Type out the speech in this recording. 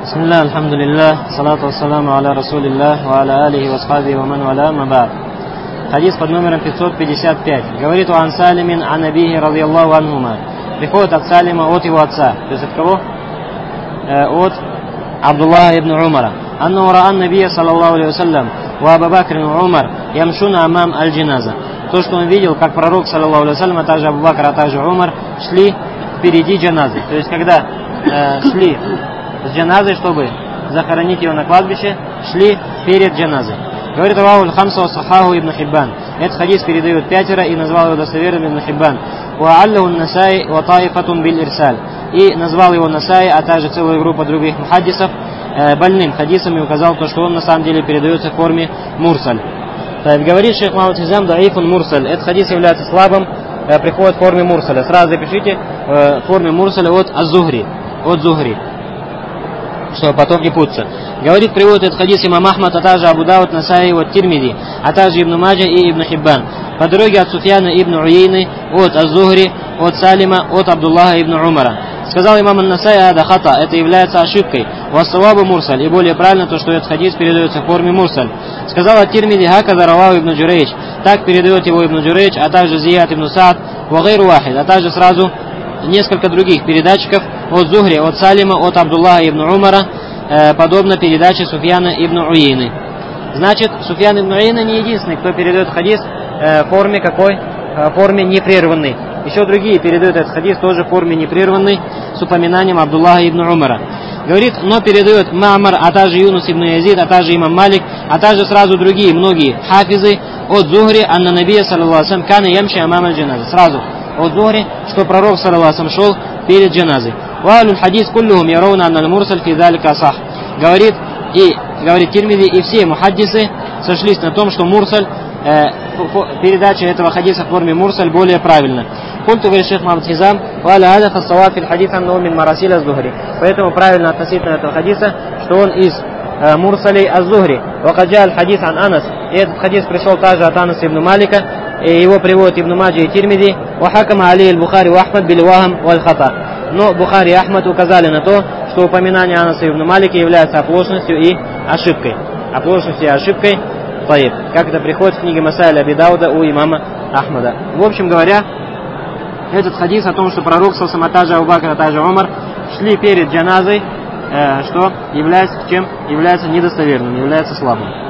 Бисмилlah, альхамдулиллах, салату вассаламу аля расулиллах, ва аля алихи ва асхабихи ва ман валя, мабад. Хадис под номером 555. Говорит Ан Салимин ан Абихи радийаллаху анхума. Приходит от Салима, от его отца. То есть от кого? От Абдуллаха ибн Умара. Анна раан набия саллаллаху алейхи вассалям ва Абу Бакр ва Умар ямшуна амам аль-джиназа. То, что он видел, как пророк саллаллаху алейхи вассалям, а также Абу Бакр, а также Умар шли впереди джаназы. То есть когда шли с джаназой, чтобы захоронить его на кладбище, шли перед джаназой. Говорит Раваху аль-Хамса ва Сахаху ибн Хиббан. Этот хадис передают пятеро и назвал его достоверным ибн Хиббан. Ва аллаху насай ва таифатун бил ирсаль. И назвал его Насай, а также целая группа других мухаддисов больным хадисом и указал то, что он на самом деле передается в форме мурсаль. Говорит шейх Мухаммад Хизам даифун мурсаль. Этот хадис является слабым, приходит в форме мурсаля. Сразу запишите в форме мурсаля от az-Zuhri. От Зухри, чтобы потом не путаться. Говорит, приводит этот хадис имам Ахмад, а также Абу Дауд, Насаи, от Тирмиди, а также Ибн Маджа и Ибн Хиббан. По дороге от Суфьяна ибн Уейны, от az-Zuhri, от Салима, от Абдуллаха ибн Умара. Сказал имам Ан-Насаи, ада хата, это является ошибкой. Вассавабу мурсаль, и более правильно то, что этот хадис передается в форме мурсаль. Сказал Ат-Тирмиди, хаказа равау ибн Джурейдж, так передает его ибн Джурейдж, а также Зияд ибн Саад, ва гайру вахид, а также сразу несколько других передатчиков от Зухри, от Салима, от Абдуллаха ибн Умара, подобно передаче Суфьяна ибн Уейны. Значит, Суфьян ибн Уейна не единственный, кто передает хадис в форме какой? В форме непрерванной. Еще другие передают этот хадис тоже в форме непрерванной с упоминанием Абдуллаха ибн Умара. Говорит, но передает Ма'мар, а также Юнус ибн Язид, а также имам Малик, а также сразу другие, многие хафизы от Зухри, анна набия саллаллаху алейхи ва саллям кана ямши амам аль-джаназа. Сразу от Зухри, что пророк саллаллаху алейхи ва саллям шел перед джаназой. Ва алюль хадис куллюхум яроуна анна аль-мурсаль фи залика асах. Говорит Тирмиди, и все мухаддисы сошлись на том, что мурсаль, передача этого хадиса в форме мурсаль более правильно. Культу, говорит шейх Мухаммад Хизам, валя ада фассаваб фил хадис аннаху мин марасиль аз-Зухри. Поэтому правильно относительно этого хадиса, что он из мурсалей аз-Зухри. Вакаджа аль-хадис ан Анас. И этот хадис пришел также от Анаса ибн Малика, и его приводит Ибн Маджа и Тирмиди. Вахакама алей аль-Бухари ва Ахмад бил вахам валь хата. Но Бухари и Ахмад указали на то, что упоминание Анаса ибн Малика является оплошностью и ошибкой. Оплошностью и ошибкой, как это приходит в книге Масаиль Аби Дауда у имама Ахмада. В общем говоря, этот хадис о том, что пророк саллаллаху алейхи ва саллям, Абу Бакр, а также Умар шли перед джаназой, что является чем? Является недостоверным, является слабым.